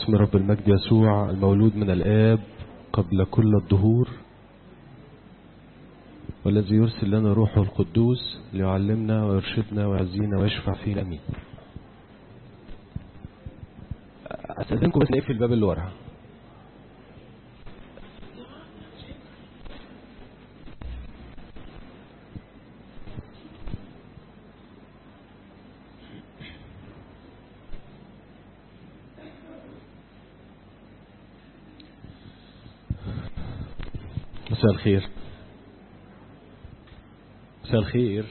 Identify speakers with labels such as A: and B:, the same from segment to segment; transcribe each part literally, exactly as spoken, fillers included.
A: باسم رب المجد يسوع المولود من الآب قبل كل الدهور، والذي يرسل لنا روحه القدوس ليعلمنا ويرشدنا ويعزينا ويشفع فينا. امين. استاذنكم بس نقفل الباب اللي ورا. مساء الخير. مساء الخير.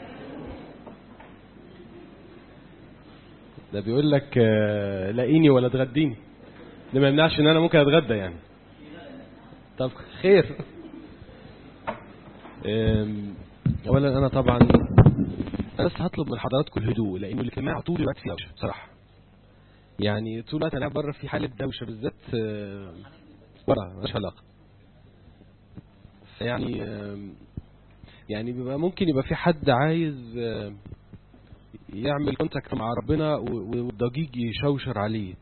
A: ده بيقول لك لاقيني ولا تغديني، ده ما يمنعش ان انا ممكن اتغدى يعني. طب خير. اولا انا طبعا بس هطلب من حضراتكم الهدوء، لانه الاجتماع طول الوقت فيه دوشه بصراحه، يعني طول الوقت انا بره في حاله دوشه، بالذات بره مش علاقه. يعني يعني بيبقى ممكن يبقى في حد عايز يعمل كونتاكت مع ربنا والضجيج يشوشر عليه.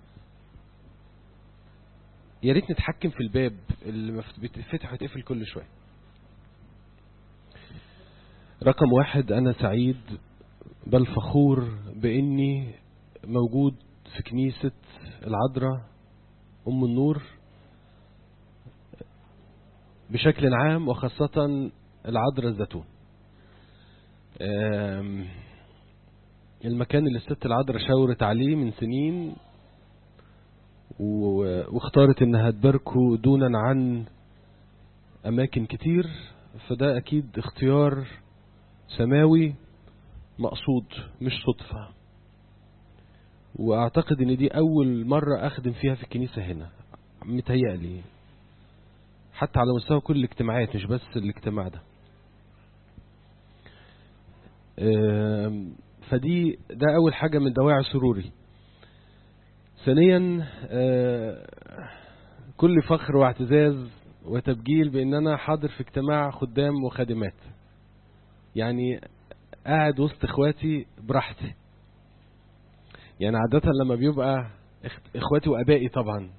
A: يا ريت نتحكم في الباب اللي بيتفتح ويتقفل كل شويه. رقم واحد، انا سعيد بل فخور باني موجود في كنيسة العذراء ام النور بشكل عام، وخاصة العذراء الزيتون. المكان اللي الست العذراء شاورت عليه من سنين واختارت انها تباركه دونا عن اماكن كتير، فده اكيد اختيار سماوي مقصود مش صدفة. واعتقد ان دي اول مرة اخدم فيها في الكنيسة هنا، متهيألي حتى على مستوى كل الاجتماعات مش بس الاجتماع ده. فدي ده اول حاجة من دواعي سروري. ثانيا كل فخر واعتزاز وتبجيل بان انا حاضر في اجتماع خدام وخادمات، يعني قاعد وسط اخواتي براحتي. يعني عادة لما بيبقى اخواتي وابائي طبعا،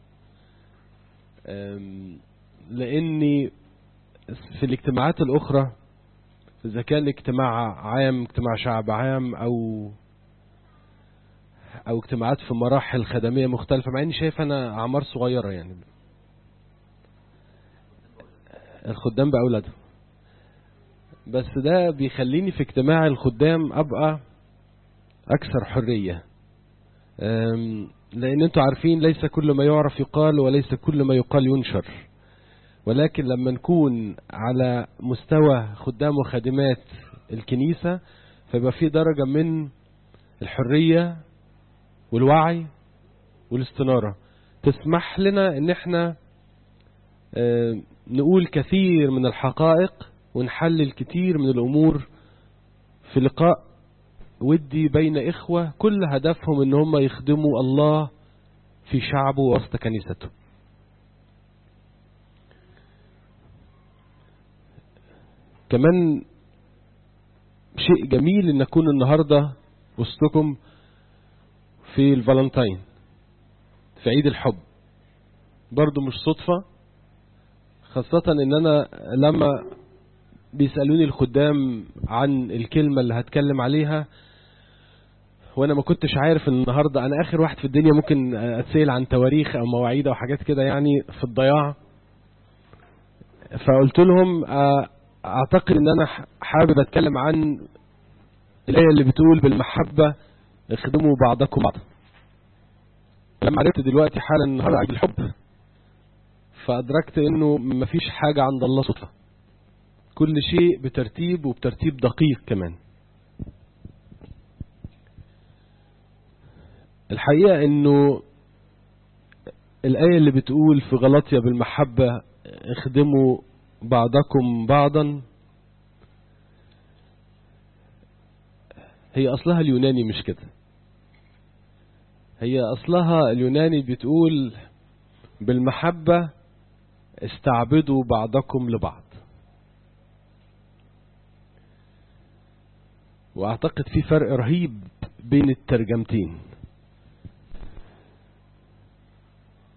A: لاني في الاجتماعات الاخرى اذا كان اجتماع عام، اجتماع شعب عام، او او اجتماعات في مراحل خدمية مختلفة، مع اني شايف انا اعمار صغيرة يعني الخدام باولادهم، بس ده بيخليني في اجتماع الخدام ابقى اكثر حرية. لان انتوا عارفين ليس كل ما يعرف يقال، وليس كل ما يقال ينشر، ولكن لما نكون على مستوى خدام وخادمات الكنيسة فيبقى في درجة من الحرية والوعي والاستنارة تسمح لنا ان احنا نقول كثير من الحقائق ونحلل كثير من الامور في لقاء ودي بين اخوة كل هدفهم ان هم يخدموا الله في شعبه وسط كنيسته. كمان شيء جميل ان اكون النهاردة وسطكم في الفالنتين، في عيد الحب. برضو مش صدفة، خاصة ان انا لما بيسألوني الخدام عن الكلمة اللي هتكلم عليها وانا ما كنتش عارف ان النهاردة انا اخر واحد في الدنيا ممكن اتسأل عن تواريخ او مواعيد او حاجات كده يعني في الضياع، فقلت لهم اعتقد ان انا حابب اتكلم عن الآية اللي بتقول بالمحبة اخدموا بعضكم بعضا. لما عرفت دلوقتي حالا النهارده عيد الحب فأدركت انه مفيش حاجة عند الله صدفة، كل شيء بترتيب وبترتيب دقيق. كمان الحقيقة انه الآية اللي بتقول في غلطية بالمحبة اخدموا بعضكم بعضا هي اصلها اليوناني مش كده، هي اصلها اليوناني بتقول بالمحبة استعبدوا بعضكم لبعض. واعتقد في فرق رهيب بين الترجمتين.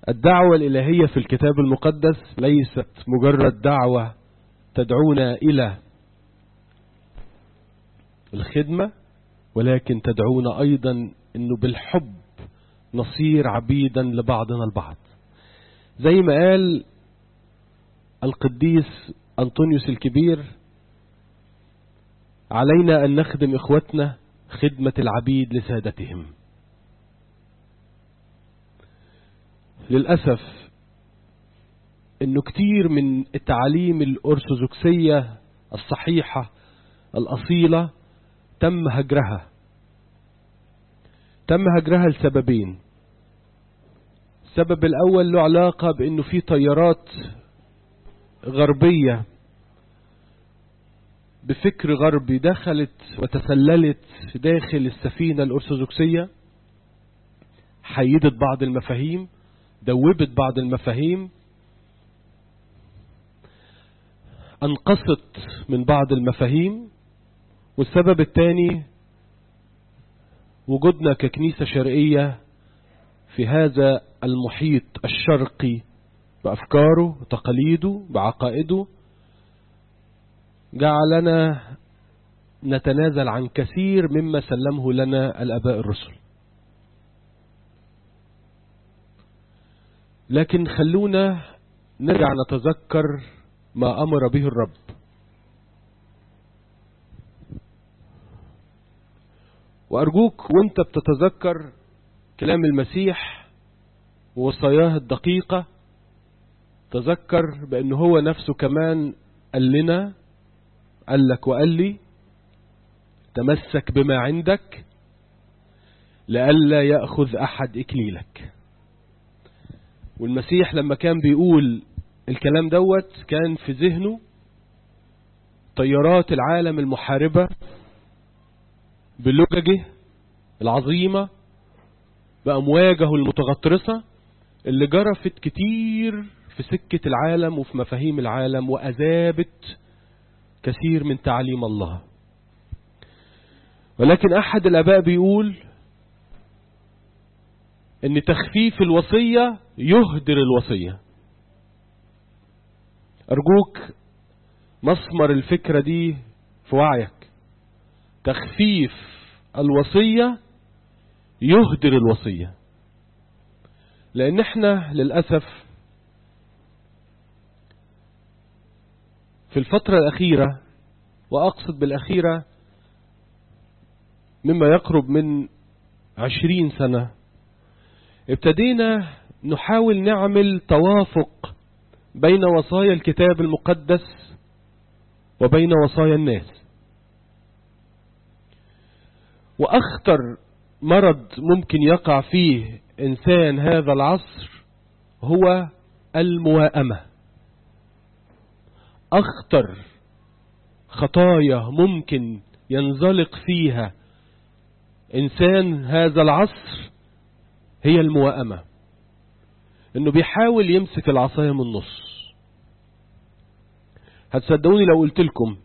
A: الدعوة الإلهية في الكتاب المقدس ليست مجرد دعوة تدعونا إلى الخدمة، ولكن تدعونا أيضا أنه بالحب نصير عبيدا لبعضنا البعض. زي ما قال القديس أنطونيوس الكبير: علينا أن نخدم إخوتنا خدمة العبيد لسادتهم. للأسف أنه كتير من التعاليم الأرثوذكسية الصحيحة الأصيلة تم هجرها تم هجرها لسببين. السبب الأول له علاقة بأنه في تيارات غربية بفكر غربي دخلت وتسللت داخل السفينة الأرثوذكسية، حيدت بعض المفاهيم، دوبت بعض المفاهيم، أنقصت من بعض المفاهيم. والسبب الثاني وجودنا ككنيسة شرقية في هذا المحيط الشرقي بأفكاره وتقاليده بعقائده جعلنا نتنازل عن كثير مما سلمه لنا الآباء الرسل. لكن خلونا نرجع نتذكر ما أمر به الرب. وأرجوك وانت بتتذكر كلام المسيح ووصاياه الدقيقة تذكر بأنه هو نفسه كمان قال لنا، قال لك وقال لي: تمسك بما عندك لئلا يأخذ أحد إكليلك. والمسيح لما كان بيقول الكلام دوت كان في ذهنه طيارات العالم المحاربة بلججه العظيمة بأمواجه المتغطرسة اللي جرفت كتير في سكة العالم وفي مفاهيم العالم وأذابت كثير من تعاليم الله. ولكن أحد الآباء بيقول ان تخفيف الوصية يهدر الوصية. أرجوك مسمر الفكرة دي في وعيك. تخفيف الوصية يهدر الوصية. لأن احنا للأسف في الفترة الأخيرة، وأقصد بالأخيرة مما يقرب من عشرين سنة، ابتدينا نحاول نعمل توافق بين وصايا الكتاب المقدس وبين وصايا الناس. وأخطر مرض ممكن يقع فيه إنسان هذا العصر هو المواءمة. أخطر خطايا ممكن ينزلق فيها إنسان هذا العصر هي المواءمة. إنه بيحاول يمسك العصاية من النص. هتصدقوني لو قلت لكم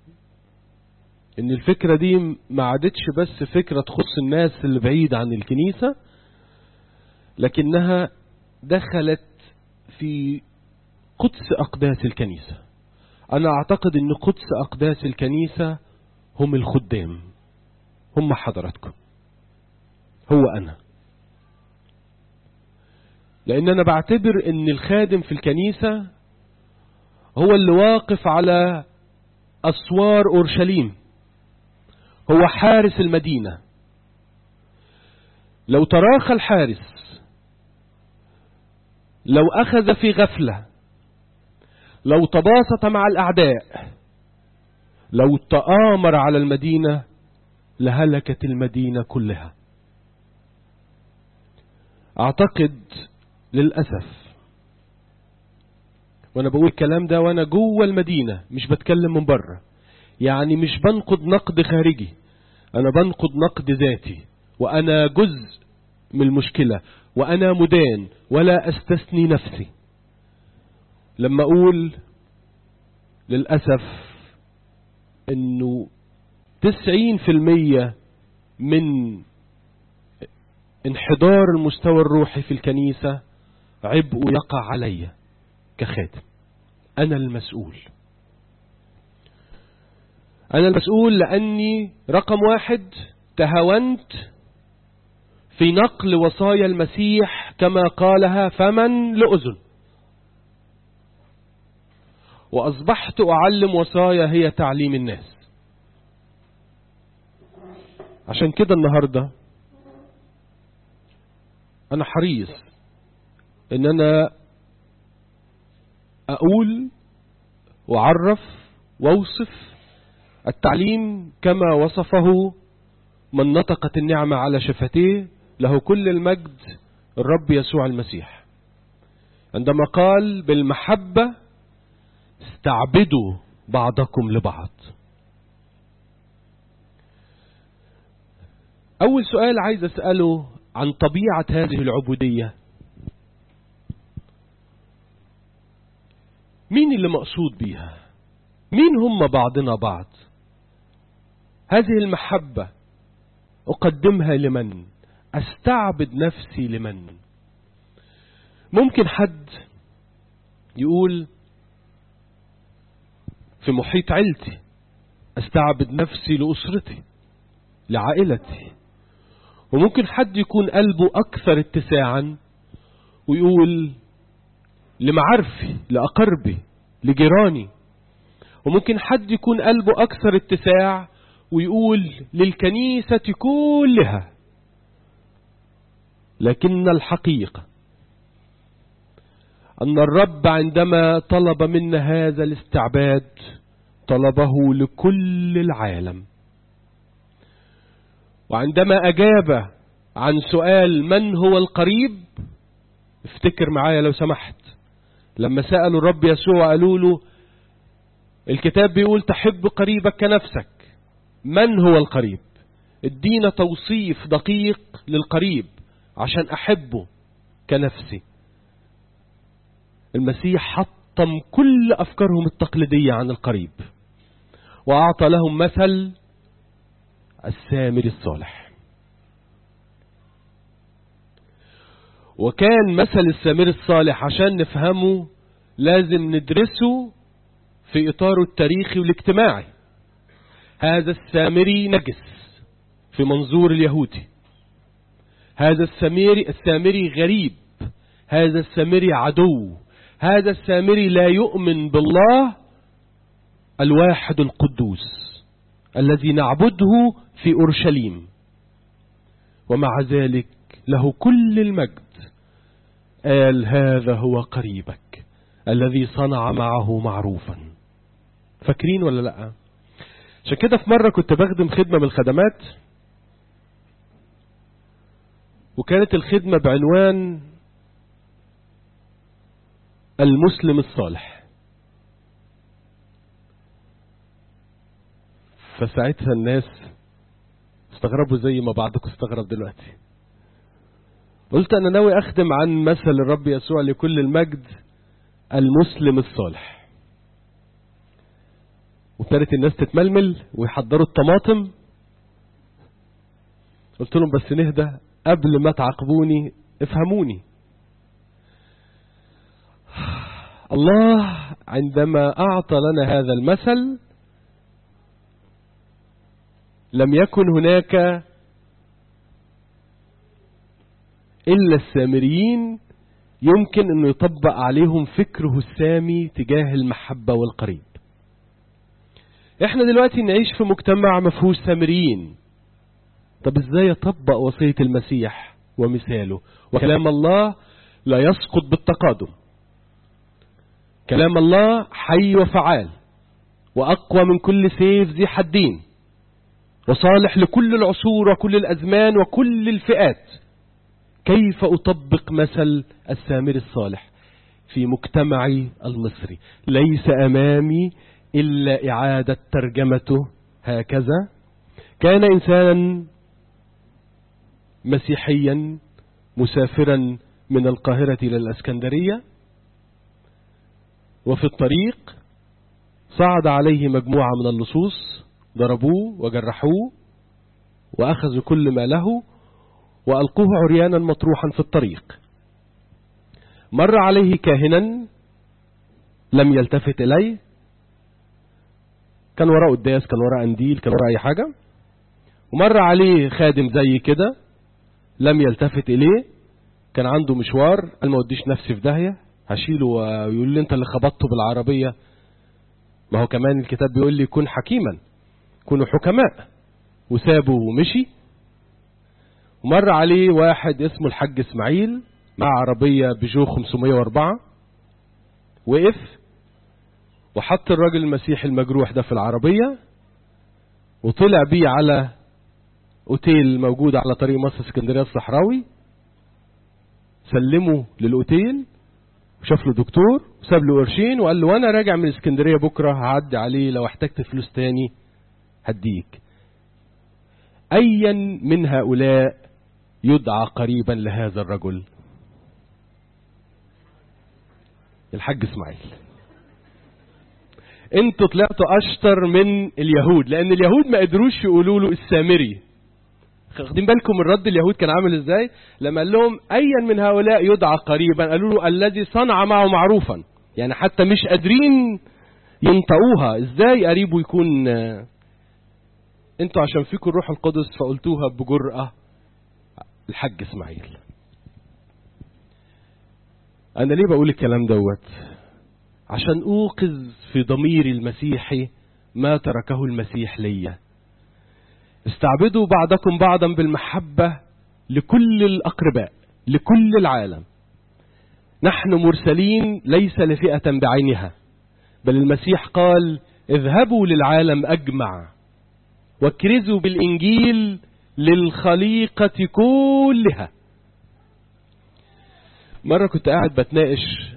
A: إن الفكرة دي ما عادتش بس فكرة تخص الناس اللي بعيد عن الكنيسة، لكنها دخلت في قدس أقداس الكنيسة. أنا أعتقد إن قدس أقداس الكنيسة هم الخدام، هم حضراتكم، هو أنا. لأن أنا بعتبر إن الخادم في الكنيسة هو اللي واقف على أسوار أورشليم، هو حارس المدينة. لو تراخى الحارس، لو أخذ في غفلة، لو تباسط مع الأعداء، لو تآمر على المدينة، لهلكت المدينة كلها. أعتقد للأسف، وأنا بقول الكلام ده وأنا جوه المدينة، مش بتكلم من بره، يعني مش بنقد نقد خارجي، أنا بنقد نقد ذاتي، وأنا جزء من المشكلة، وأنا مدان ولا أستثني نفسي لما أقول للأسف أنه تسعين في المية من انحدار المستوى الروحي في الكنيسة عبء يقع علي كخادم. أنا المسؤول، أنا المسؤول لأني رقم واحد تهاونت في نقل وصايا المسيح كما قالها فمن لأذن، وأصبحت أعلم وصايا هي تعليم الناس. عشان كده النهاردة أنا حريص إن أنا أقول وأعرف وأوصف التعليم كما وصفه من نطقت النعمة على شفتيه له كل المجد الرب يسوع المسيح، عندما قال بالمحبة استعبدوا بعضكم لبعض. أول سؤال عايز أسأله عن طبيعة هذه العبودية، مين اللي مقصود بيها؟ مين هم بعضنا بعض؟ هذه المحبة أقدمها لمن؟ أستعبد نفسي لمن؟ ممكن حد يقول في محيط عيلتي أستعبد نفسي لأسرتي لعائلتي، وممكن حد يكون قلبه أكثر اتساعا ويقول لمعارفي لأقربي لجيراني، وممكن حد يكون قلبه أكثر اتساع ويقول للكنيسة كلها. لكن الحقيقة أن الرب عندما طلب منا هذا الاستعباد طلبه لكل العالم، وعندما أجاب عن سؤال من هو القريب، افتكر معايا لو سمحت لما سألوا الرب يسوع قالوا له الكتاب بيقول تحب قريبك كنفسك، من هو القريب؟ ادينا توصيف دقيق للقريب عشان أحبه كنفسي. المسيح حطم كل أفكارهم التقليدية عن القريب وأعطى لهم مثل السامري الصالح. وكان مثل السامري الصالح عشان نفهمه لازم ندرسه في إطاره التاريخي والاجتماعي. هذا السامري نجس في منظور اليهودي، هذا السامري السامري غريب، هذا السامري عدو، هذا السامري لا يؤمن بالله الواحد القدوس الذي نعبده في أورشليم، ومع ذلك له كل المجد قال هذا هو قريبك الذي صنع معه معروفا. فاكرين ولا لا؟ عشان كده في مرة كنت بخدم خدمة من الخدمات، وكانت الخدمة بعنوان المسلم الصالح. فساعتها الناس استغربوا زي ما بعضكم استغرب دلوقتي. قلت أنا ناوي أخدم عن مثل الرب يسوع لكل المجد المسلم الصالح. وابتدت الناس تتململ ويحضروا الطماطم. قلت لهم بس نهدى قبل ما تعاقبوني افهموني. الله عندما أعطى لنا هذا المثل لم يكن هناك إلا السامريين يمكن أنه يطبق عليهم فكره السامي تجاه المحبة والقريب. احنا دلوقتي نعيش في مجتمع مفهوش سامريين. طب ازاي يطبق وصية المسيح ومثاله؟ وكلام الله لا يسقط بالتقادم. كلام الله حي وفعال وأقوى من كل سيف ذي حدين، وصالح لكل العصور وكل الأزمان وكل الفئات. كيف أطبق مثل السامري الصالح في مجتمعي المصري؟ ليس أمامي إلا إعادة ترجمته هكذا. كان إنسانا مسيحيا مسافرا من القاهرة إلى الإسكندرية، وفي الطريق صعد عليه مجموعة من اللصوص، ضربوه وجرحوه وأخذوا كل ما له وألقوه عريانا مطروحا في الطريق. مر عليه كاهنا لم يلتفت إليه، كان وراء قداس، كان وراء قنديل، كان وراء أي حاجة. ومر عليه خادم زي كده لم يلتفت إليه، كان عنده مشوار، قال ما وديش نفسي في داهية، هشيله ويقول لي انت اللي خبطته بالعربية. ما هو كمان الكتاب بيقول لي كن حكيما، كونوا حكماء، وسابه ومشي. ومر عليه واحد اسمه الحاج اسماعيل مع عربية بيجو خمسمية وأربعة، وقف وحط الراجل المسيحي المجروح ده في العربية وطلع بيه على اوتيل موجود على طريق مصر اسكندرية الصحراوي، سلمه للاوتيل وشاف له دكتور وساب له قرشين وقال له وانا راجع من اسكندرية بكرة هعدي عليه، لو احتجت فلوس تاني هديك. ايا من هؤلاء يدعى قريبا لهذا الرجل؟ الحاج اسماعيل. انتوا طلعتوا اشطر من اليهود، لان اليهود ما قدروش يقولوا له السامري. خدين بالكم الرد اليهود كان عامل ازاي لما قال لهم ايا من هؤلاء يدعى قريبا؟ قالوا له الذي صنع معه معروفا. يعني حتى مش قادرين ينطقوها، ازاي قريبه يكون؟ انتوا عشان فيكم الروح القدس فقلتوها بجرأة. الحاج اسماعيل. انا ليه بقول الكلام دوت؟ عشان اوقظ في ضميري المسيحي ما تركه المسيح ليا. استعبدوا بعضكم بعضا بالمحبة لكل الأقرباء، لكل العالم. نحن مرسلين ليس لفئة بعينها، بل المسيح قال اذهبوا للعالم أجمع واكرزوا بالإنجيل للخليقة كلها. مرة كنت قاعد بتناقش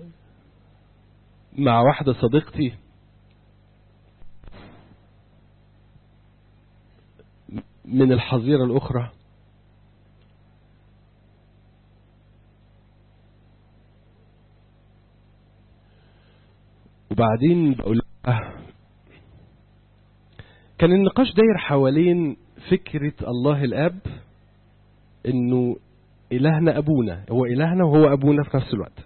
A: مع واحدة صديقتي من الحظيرة الأخرى، وبعدين بقول لها كان النقاش داير حوالين فكرة الله الآب، إنه إلهنا أبونا، هو إلهنا وهو أبونا في نفس الوقت.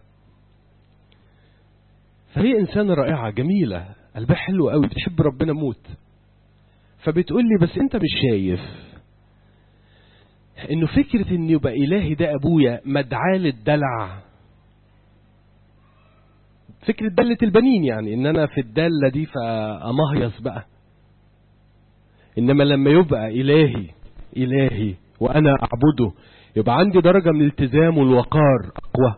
A: فهي إنسانة رائعة جميلة، قلبها حلو قوي، بتحب ربنا موت. فبتقول لي بس أنت مش شايف إنه فكرة إن يبقى إلهي ده أبويا مدعاة للدلع، فكرة دلة البنين، يعني إن أنا في الدالة دي فأمهيص بقى. إنما لما يبقى إلهي إلهي وأنا أعبده يبقى عندي درجة من الالتزام والوقار أقوى.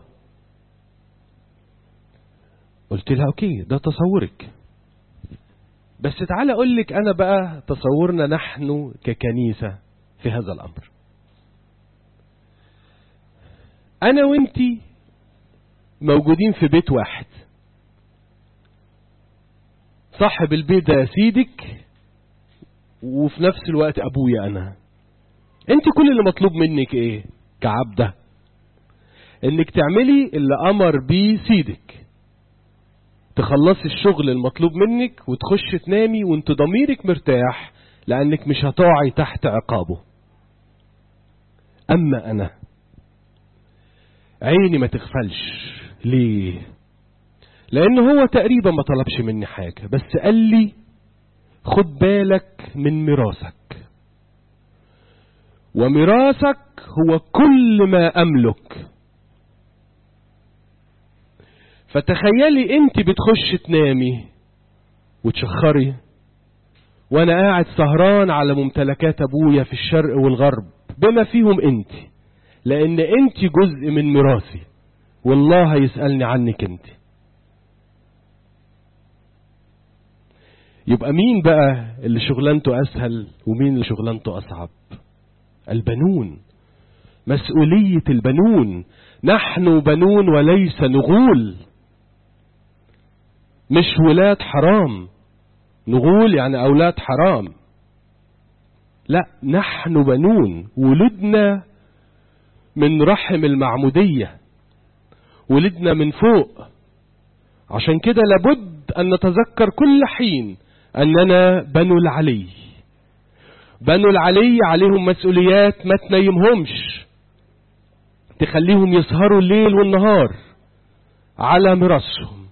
A: قلت لها أوكي ده تصورك، بس تعالى أقول لك أنا بقى تصورنا نحن ككنيسة في هذا الأمر. أنا وإنتي موجودين في بيت واحد، صاحب البيت ده سيدك وفي نفس الوقت أبويا أنا. أنت كل اللي مطلوب منك إيه كعبدة؟ إنك تعملي اللي أمر بيه سيدك، تخلصي الشغل المطلوب منك وتخش تنامي وانت ضميرك مرتاح، لأنك مش هتقعي تحت عقابه. أما أنا عيني ما تغفلش. ليه؟ لأنه هو تقريبا ما طلبش مني حاجة، بس قال لي خد بالك من ميراثك، وميراثك هو كل ما أملك. فتخيلي انت بتخش تنامي وتشخري وانا قاعد سهران على ممتلكات ابويا في الشرق والغرب بما فيهم انت، لان انت جزء من ميراثي والله هيسألني عنك انت. يبقى مين بقى اللي شغلانته اسهل ومين اللي شغلانته اصعب؟ البنون، مسؤولية البنون. نحن بنون وليس نغول، مش ولاد حرام. نغول يعني أولاد حرام، لا، نحن بنون، ولدنا من رحم المعمودية، ولدنا من فوق. عشان كده لابد أن نتذكر كل حين أننا بنو العلي. بنو العلي عليهم مسؤوليات ما تنيمهمش، تخليهم يسهروا الليل والنهار على ميراثهم.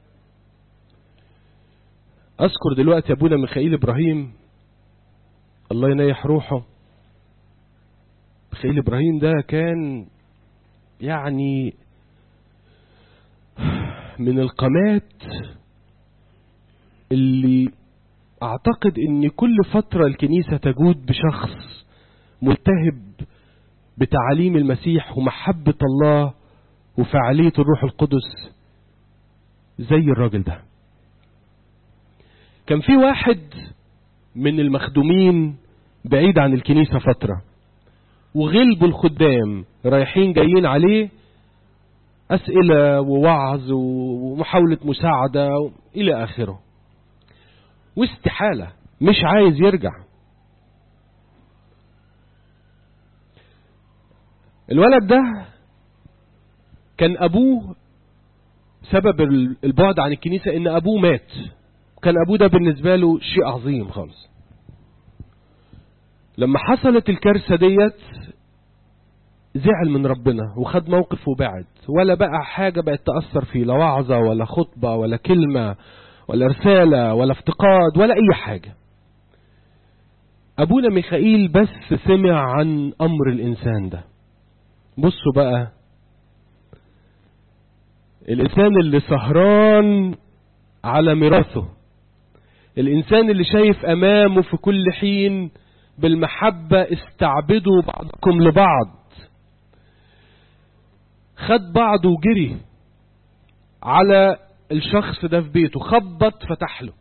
A: أذكر دلوقتي أبونا ميخائيل إبراهيم الله ينيح روحه. ميخائيل إبراهيم ده كان يعني من القامات اللي أعتقد أن كل فترة الكنيسة تجود بشخص ملتهب بتعاليم المسيح ومحبة الله وفعالية الروح القدس زي الراجل ده. كان في واحد من المخدومين بعيد عن الكنيسة فترة، وغلبوا الخدام رايحين جايين عليه أسئلة ووعظ ومحاولة مساعدة إلى آخره، واستحالة مش عايز يرجع. الولد ده كان أبوه سبب البعد عن الكنيسة إن أبوه مات، كان أبوه ده بالنسبة له شيء عظيم خالص. لما حصلت الكارثة ديت زعل من ربنا وخد موقف وبعد، ولا بقى حاجة بقت تأثر فيه، لا وعظة ولا خطبة ولا كلمة ولا رسالة ولا افتقاد ولا أي حاجة. أبونا ميخائيل بس سمع عن أمر الإنسان ده. بصوا بقى، الإنسان اللي سهران على ميراثه، الإنسان اللي شايف أمامه في كل حين بالمحبة استعبدوا بعضكم لبعض، خد بعضه وجري على الشخص ده في بيته، خبط فتح له،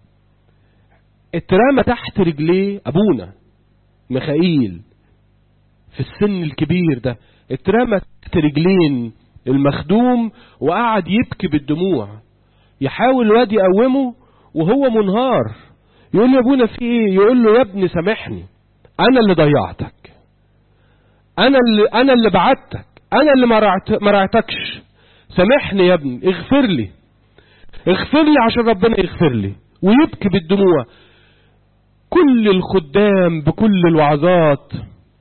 A: اترمى تحت رجليه أبونا ميخائيل في السن الكبير ده، اترمى تحت رجلين المخدوم وقعد يبكي بالدموع. يحاول الواد يقومه وهو منهار، يقول له يا ابونا في ايه؟ يقول له يا ابني سامحني، انا اللي ضيعتك، انا اللي انا اللي بعتك، انا اللي ما رعتكش، سامحني يا ابني، اغفر لي اغفر لي عشان ربنا يغفر لي. ويبكي بالدموع. كل الخدام بكل الوعظات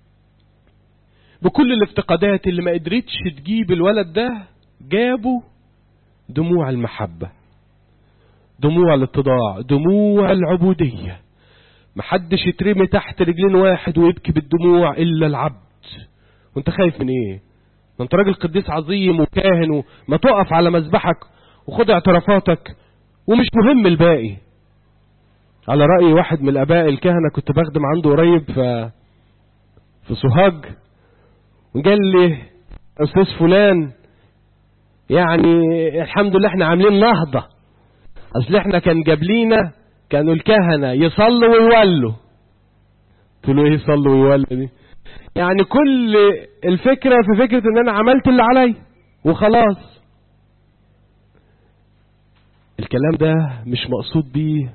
A: بكل الافتقادات اللي ما قدرتش تجيب الولد ده جابوا دموع المحبة، دموع الاتضاع، دموع العبودية. محدش يترمي تحت رجلين واحد ويبكي بالدموع إلا العبد. وانت خايف من ايه؟ ما انت راجل قديس عظيم وكاهن، وما تقف على مذبحك وخد اعترافاتك ومش مهم الباقي. على رأي واحد من الآباء الكهنة كنت بخدم عنده قريب في في سوهاج، وقال لي أستاذ فلان يعني الحمد لله احنا عاملين نهضة، اصل احنا كان جابلينا كانوا الكهنة يصلوا ويولوا. قلت له ايه يصلوا ويولوا دي؟ يعني كل الفكرة في فكرة ان انا عملت اللي علي وخلاص. الكلام ده مش مقصود بيه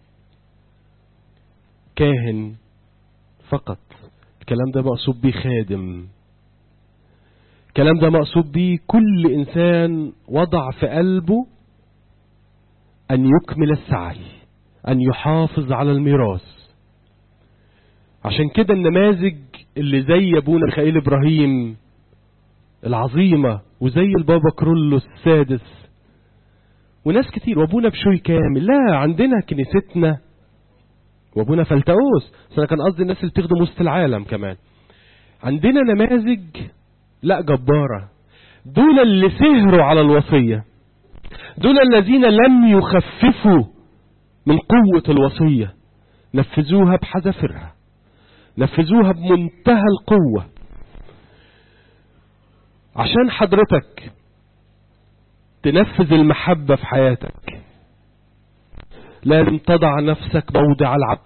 A: كاهن فقط، الكلام ده مقصود بيه خادم، الكلام ده مقصود بيه كل انسان وضع في قلبه ان يكمل السعي، ان يحافظ على الميراث. عشان كده النماذج اللي زي ابونا ميخائيل ابراهيم العظيمة، وزي البابا كرولوس السادس وناس كتير، وابونا بشوي كامل، لا عندنا كنيستنا، وابونا فلتأوس، انا كان قصدي الناس اللي بتخدم وسط العالم كمان. عندنا نماذج لا جبارة، دول اللي سهروا على الوصية، دول الذين لم يخففوا من قوة الوصية، نفذوها بحذافيرها، نفذوها بمنتهى القوة. عشان حضرتك تنفذ المحبة في حياتك لازم تضع نفسك موضع العبد.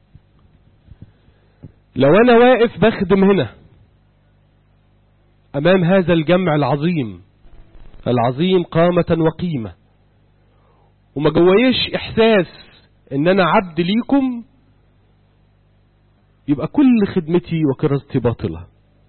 A: لو انا واقف بخدم هنا امام هذا الجمع العظيم العظيم قامة وقيمة، وما جوايش احساس ان انا عبد ليكم، يبقى كل خدمتي وكرازتي باطلة.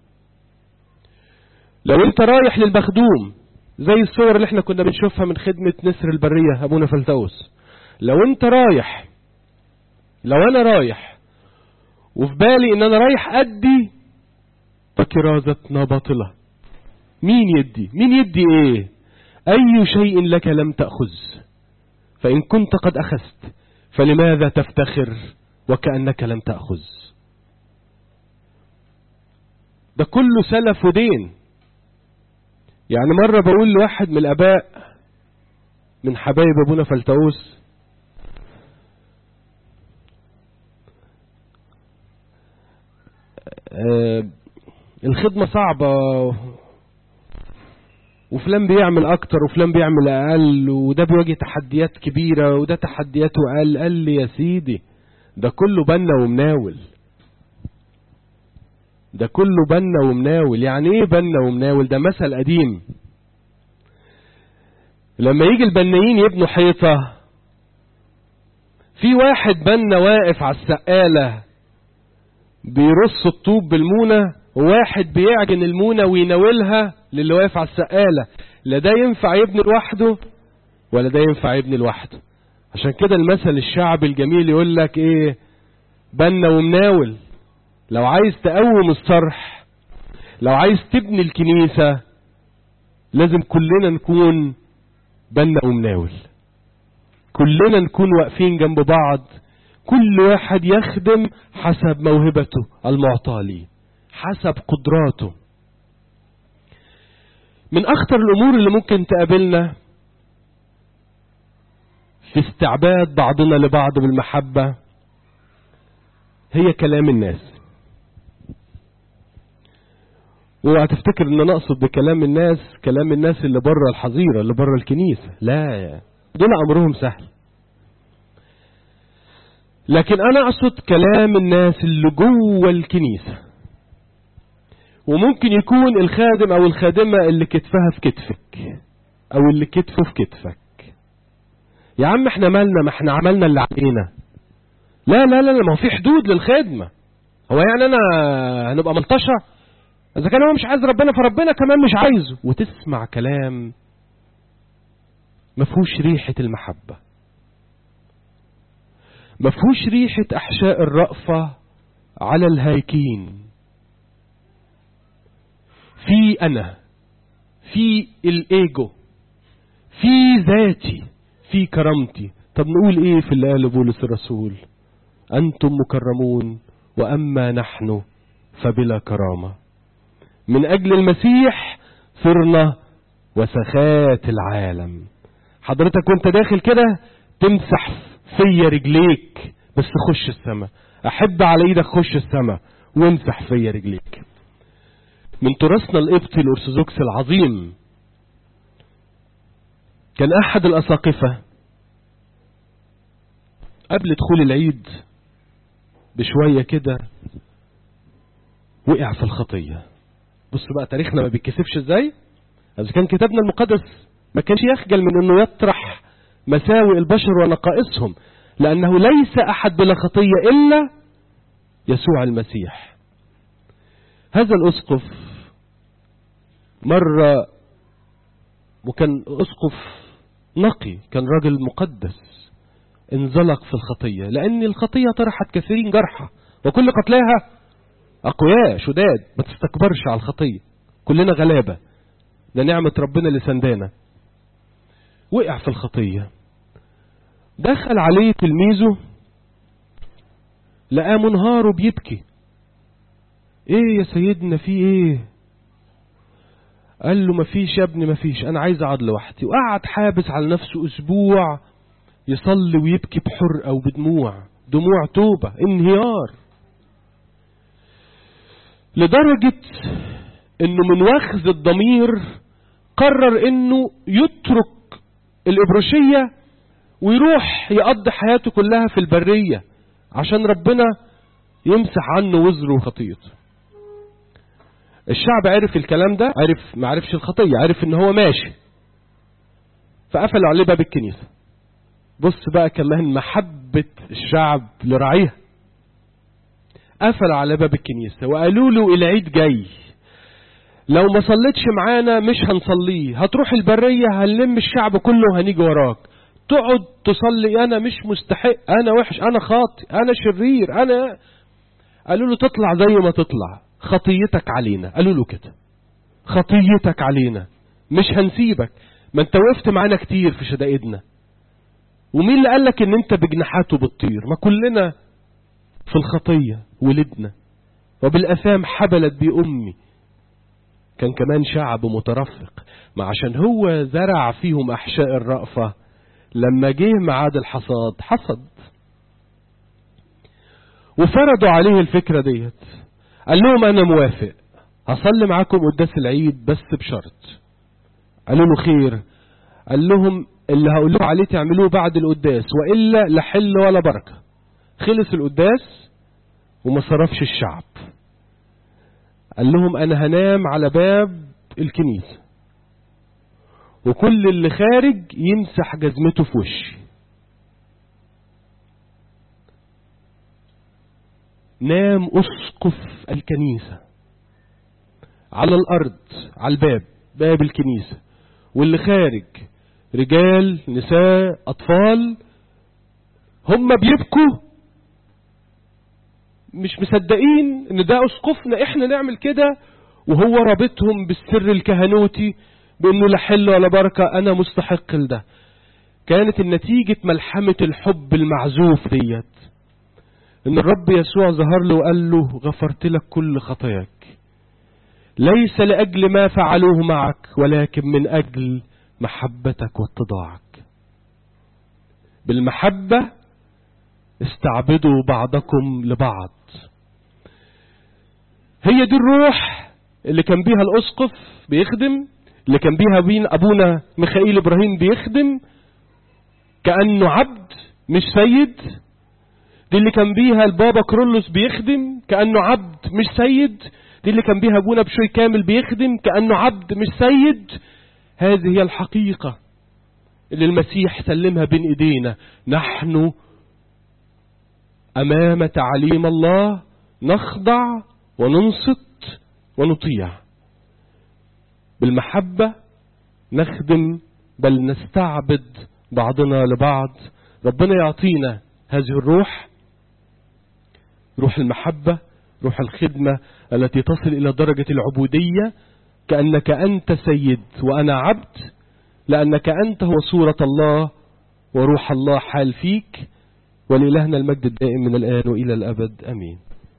A: لو انت رايح للمخدوم زي الصور اللي احنا كنا بنشوفها من خدمة نسر البرية ابونا فلتأوس، لو انت رايح لو انا رايح وفي بالي ان انا رايح ادي، فكرازتنا باطلة. مين يدي؟ مين يدي ايه؟ أي شيء لك لم تأخذ، فإن كنت قد أخذت فلماذا تفتخر وكأنك لم تأخذ؟ ده كله سلف ودين. يعني مرة بقول لواحد من الآباء من حبايب أبونا فلتاوس، آه الخدمة صعبة، وفلان بيعمل أكتر وفلان بيعمل أقل، وده بيواجه تحديات كبيرة وده تحدياته أقل. قال لي يا سيدي ده كله بنا ومناول، ده كله بنا ومناول. يعني ايه بنا ومناول؟ ده مثل قديم. لما يجي البنايين يبنوا حيطة، في واحد بنا واقف على السقالة بيرص الطوب بالمونة، وواحد بيعجن المونة ويناولها للي واقف على السقالة. لا ده ينفع يبني لوحده ولا ده ينفع يبني لوحده. عشان كده المثل الشعبي الجميل يقول لك ايه؟ بنا ومناول. لو عايز تقوم الصرح، لو عايز تبني الكنيسة، لازم كلنا نكون بنا ومناول، كلنا نكون واقفين جنب بعض، كل واحد يخدم حسب موهبته المعطاة ليه، حسب قدراته. من أخطر الأمور اللي ممكن تقابلنا في استعباد بعضنا لبعض بالمحبة هي كلام الناس. وهتفتكر ان انا اقصد بكلام الناس كلام الناس اللي بره الحظيرة، اللي بره الكنيسة. لا، دول امرهم سهل. لكن انا اقصد كلام الناس اللي جوه الكنيسة. وممكن يكون الخادم او الخادمة اللي كتفها في كتفك، او اللي كتفه في كتفك. يا عم احنا مالنا، ما احنا عملنا اللي علينا. لا لا لا، ما هو في حدود للخدمة. هو يعني انا هنبقى ملطشة؟ اذا كان هو مش عايز ربنا فربنا كمان مش عايزه. وتسمع كلام مفهوش ريحة المحبة، مفهوش ريحة احشاء الرأفة على الهايكين. في انا، في الايجو، في ذاتي، في كرامتي. طب نقول ايه في اللي قاله بولس الرسول؟ انتم مكرمون واما نحن فبلا كرامة. من اجل المسيح صرنا وسخات العالم. حضرتك وانت داخل كده تمسح فيا رجليك بس خش السماء. احب على ايدك خش السماء وامسح فيا رجليك. من تراثنا القبطي الارثوذكسي العظيم، كان احد الاساقفة قبل دخول العيد بشوية كده وقع في الخطية. بص بقى تاريخنا ما بيتكسفش ازاي. اذا كان كتابنا المقدس ما كانش يخجل من انه يطرح مساوئ البشر ونقائصهم، لانه ليس احد بلا خطية الا يسوع المسيح. هذا الاسقف مرة، وكان اسقف نقي، كان راجل مقدس، انزلق في الخطية، لان الخطية طرحت كثيرين جرحى وكل قتلاها اقوياء شداد. ما تستكبرش على الخطية، كلنا غلابة، ده نعمة ربنا اللي سندانا. وقع في الخطية، دخل عليه تلميذه لقاه منهار وبيبكي. ايه يا سيدنا في ايه؟ قال له مفيش يا ابني مفيش، انا عايز اقعد لوحدي. وقعد حابس على نفسه اسبوع يصلي ويبكي بحرقة وبدموع، دموع توبة، انهيار، لدرجة انه من وخز الضمير قرر انه يترك الابروشية ويروح يقضي حياته كلها في البرية عشان ربنا يمسح عنه وزره وخطيته. الشعب عرف الكلام ده، عرف ما عرفش الخطية، عرف ان هو ماشي، فقفلوا عليه باب الكنيسة. بص بقى كمان محبة الشعب لرعيها، قفلوا على باب الكنيسة وقالوا له العيد جاي، لو ما صليتش معانا مش هنصليه، هتروح البرية هنلم الشعب كله وهنيجي وراك، تقعد تصلي. انا مش مستحق، انا وحش، انا خاطئ، انا شرير، انا. قالوا له تطلع زي ما تطلع، خطيتك علينا. قالوا له كده، خطيتك علينا، مش هنسيبك، ما انت وقفت معانا كتير في شدائدنا. ومين اللي قالك ان انت بجناحاته بتطير؟ ما كلنا في الخطية ولدنا وبالأثام حبلت بي أمي. كان كمان شعب مترفق، ما عشان هو زرع فيهم أحشاء الرأفة، لما جه معاد الحصاد حصد. وفرضوا عليه الفكرة ديت، قال لهم أنا موافق هصلي معاكم قداس العيد بس بشرط. قالوا له خير. قال لهم اللي هقول لكم عليه تعملوه بعد القداس، وإلا لا حل ولا بركة. خلص القداس وما صرفش الشعب. قال لهم أنا هنام على باب الكنيسة، وكل اللي خارج يمسح جزمته في وشي. نام أسقف الكنيسة على الأرض على الباب، باب الكنيسة، واللي خارج رجال نساء أطفال هم بيبكوا مش مصدقين ان ده أسقفنا احنا نعمل كده، وهو رابطهم بالسر الكهنوتي بانه لا حل ولا بركة، انا مستحق لده. كانت النتيجة ملحمة الحب المعزوف ديت، ان الرب يسوع ظهر له وقال له غفرت لك كل خطاياك، ليس لأجل ما فعلوه معك ولكن من أجل محبتك واتضاعك. بالمحبة استعبدوا بعضكم لبعض. هي دي الروح اللي كان بيها الأسقف بيخدم، اللي كان بيها بين أبونا ميخائيل إبراهيم بيخدم كأنه عبد مش سيد. دي اللي كان بيها البابا كرولوس بيخدم كأنه عبد مش سيد. دي اللي كان بيها ابونا بشوي كامل بيخدم كأنه عبد مش سيد. هذه هي الحقيقة اللي المسيح سلمها بين ايدينا. نحن امام تعليم الله نخضع وننصت ونطيع. بالمحبة نخدم بل نستعبد بعضنا لبعض. ربنا يعطينا هذه الروح، روح المحبة، روح الخدمة التي تصل إلى درجة العبودية، كأنك أنت سيد وأنا عبد، لأنك أنت هو صورة الله وروح الله حال فيك. ولإلهنا المجد الدائم من الآن وإلى الأبد آمين.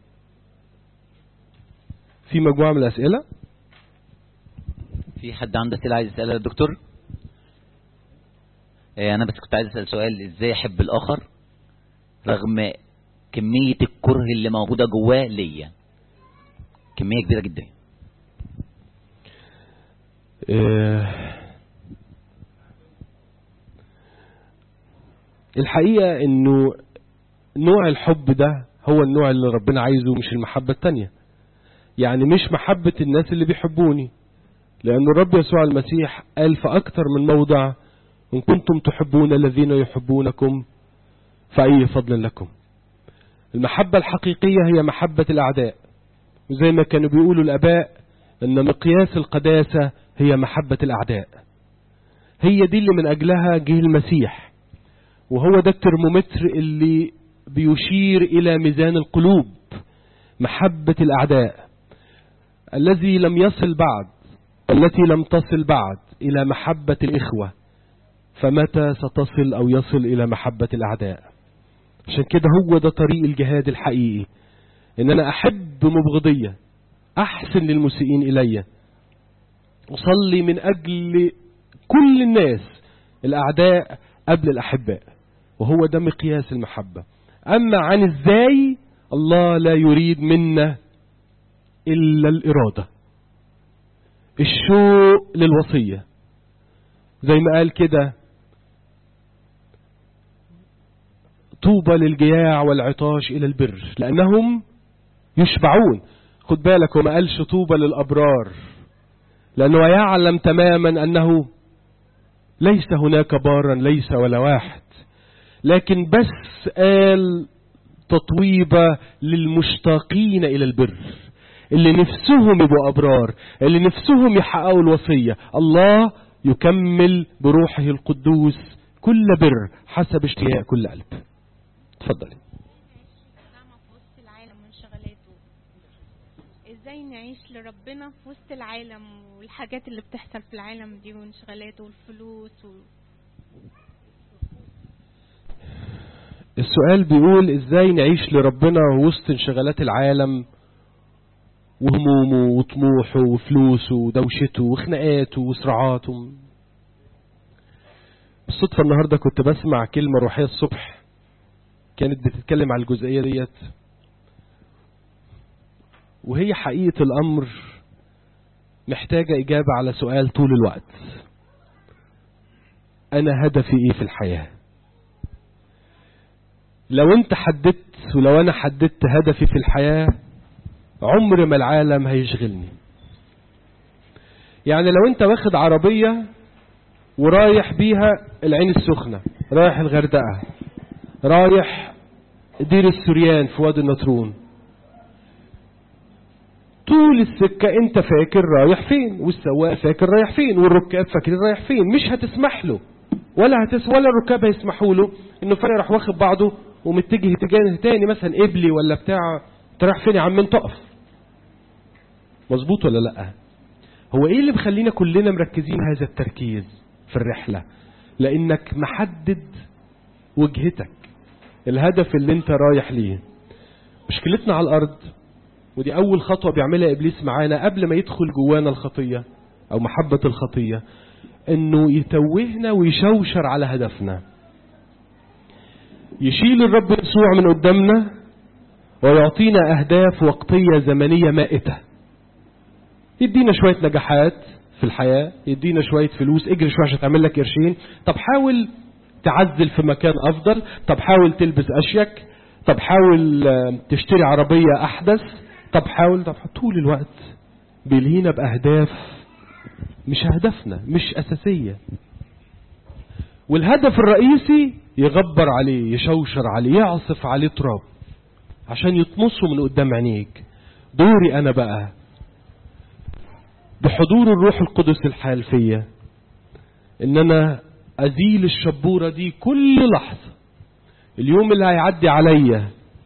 A: في مجموعة من الأسئلة.
B: في حد عنده أسئلة عايز يسألها للدكتور؟ أنا بس كنت عايز أسأل سؤال، إزاي أحب الآخر رغم كمية الكره اللي موجودة جواه ليا، كمية كبيرة جدا.
A: أه الحقيقة انه نوع الحب ده هو النوع اللي ربنا عايزه، مش المحبة التانية. يعني مش محبة الناس اللي بيحبوني، لأن الرب يسوع المسيح قال في أكثر من موضع إن كنتم تحبون الذين يحبونكم فأي فضل لكم. المحبة الحقيقية هي محبة الأعداء، وزي ما كانوا بيقولوا الآباء أن مقياس القداسة هي محبة الأعداء. هي دي اللي من أجلها جه المسيح، وهو ده الترمومتر اللي بيشير إلى ميزان القلوب. محبة الأعداء الذي لم يصل بعد، التي لم تصل بعد إلى محبة الإخوة، فمتى ستصل أو يصل إلى محبة الأعداء؟ عشان كده هو ده طريق الجهاد الحقيقي، إن أنا أحب مبغضية، أحسن للمسيئين إلي، أصلي من أجل كل الناس، الأعداء قبل الأحباء. وهو ده مقياس المحبة. أما عن إزاي، الله لا يريد منا إلا الإرادة، الشوق للوصية. زي ما قال كده طوبى للجياع والعطاش إلى البر لأنهم يشبعون. خد بالك، وما قالش طوبى للأبرار، لأنه يعلم تماما أنه ليس هناك بارا، ليس ولا واحد. لكن بس قال تطويبة للمشتاقين إلى البر، اللي نفسهم يبقوا أبرار، اللي نفسهم يحققوا الوصية. الله يكمل بروحه القدوس كل بر حسب اشتياق كل قلب. تفضلي.
C: ازاي نعيش لربنا في وسط العالم والحاجات اللي بتحصل في العالم دي وانشغالاته والفلوس و...
A: السؤال بيقول ازاي نعيش لربنا وسط انشغالات العالم وهمومه وطموحه وفلوسه ودوشته وخناقاته وصراعاته. بالصدفة النهاردة كنت بسمع كلمة روحية الصبح كانت بتتكلم على الجزئية ديت، وهي حقيقة الأمر محتاجة إجابة على سؤال طول الوقت: أنا هدفي إيه في الحياة؟ لو أنت حددت ولو أنا حددت هدفي في الحياة عمر ما العالم هيشغلني. يعني لو أنت واخد عربية ورايح بيها العين السخنة، رايح الغردقة، رايح دير السوريان في وادي النطرون، طول السكة انت فاكر رايح فين، والسواق فاكر رايح فين، والركاب فاكر رايح فين. مش هتسمح له ولا هتس ولا الركاب هيسمحوا له انه فعلا راح واخد بعضه ومتجه اتجاه تاني مثلا قبلي ولا بتاع. انت رايح فين يا عم؟ انت اقف. مظبوط ولا لا؟ هو ايه اللي بخلينا كلنا مركزين هذا التركيز في الرحلة؟ لانك محدد وجهتك، الهدف اللي انت رايح ليه. مشكلتنا على الارض، ودي اول خطوة بيعملها ابليس معانا قبل ما يدخل جوانا الخطية او محبة الخطية، انه يتوهنا ويشوشر على هدفنا. يشيل الرب يسوع من قدامنا ويعطينا اهداف وقتية زمنية مائتة. يدينا شوية نجاحات في الحياة، يدينا شوية فلوس، اجري شوية عشان تعمل لك قرشين، طب حاول تعزل في مكان افضل، طب حاول تلبس اشيك، طب حاول تشتري عربية احدث، طب حاول طب طول الوقت بيلهينا باهداف مش هدفنا، مش اساسية. والهدف الرئيسي يغبر عليه، يشوشر عليه، يعصف عليه تراب عشان يطمسه من قدام عينيك. دوري انا بقى بحضور الروح القدس الحال فيا ان انا ازيل الشبورة دي كل لحظة. اليوم اللي هيعدي عليا